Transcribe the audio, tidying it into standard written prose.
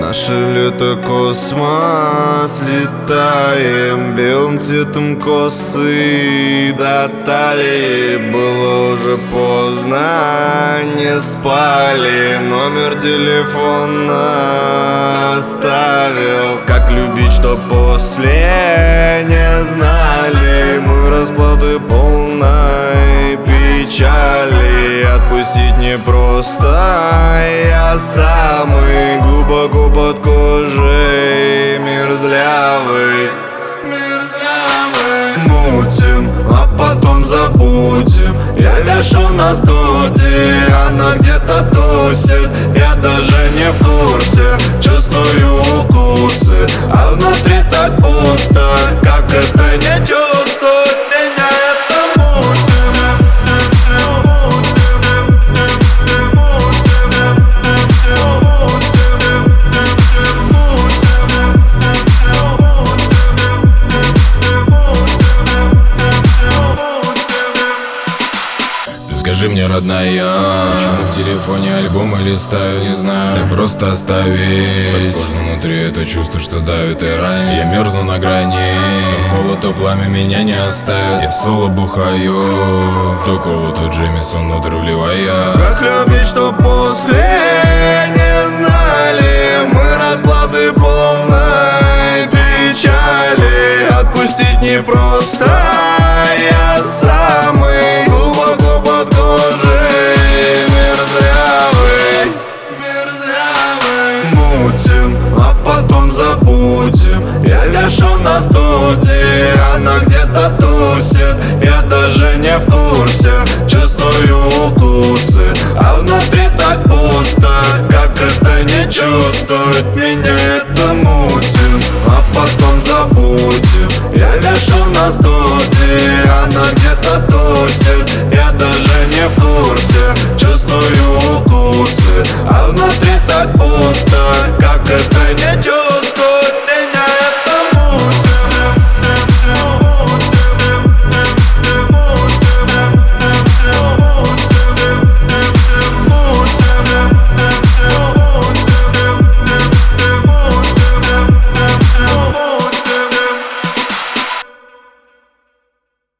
Наше лето космос, летаем белым цветом косы до талии. Было уже поздно, не спали, номер телефона оставил. Как любить, что после не знали, мы расплаты полной печали. Отпустить непросто, я самый глубоко под кожей мерзлявый. Мутим, а потом забудем. Я вешу на студии, она где-то тусит. Я даже не в курсе, чувствую укусы, а внутри так пусто. Как это не чувствовать? Меня это мутит. Скажи мне, родная, почему в телефоне альбомы листаю, не знаю. Да просто оставить. Так сложно внутри это чувство, что давит и ранит. Я мерзну на грани, то холод, то пламя меня не оставит. Я в соло бухаю, то колу, то Джемисон внутрь вливая. Как любить, что после не знали, мы расплаты полной печали. Отпустить непросто, я самый глубоко под кожей мерзлявый. Мутим, а потом забудем. Я вешу на студии, она где-то тусит. Я даже не в курсе, чувствую укусы, а внутри так пусто. Как это не чувствовать? Меня это мутим, а потом забудем. Я вешу на студии, она где-то тусит. Я даже не в курсе, чувствую укусы, а внутри так пусто.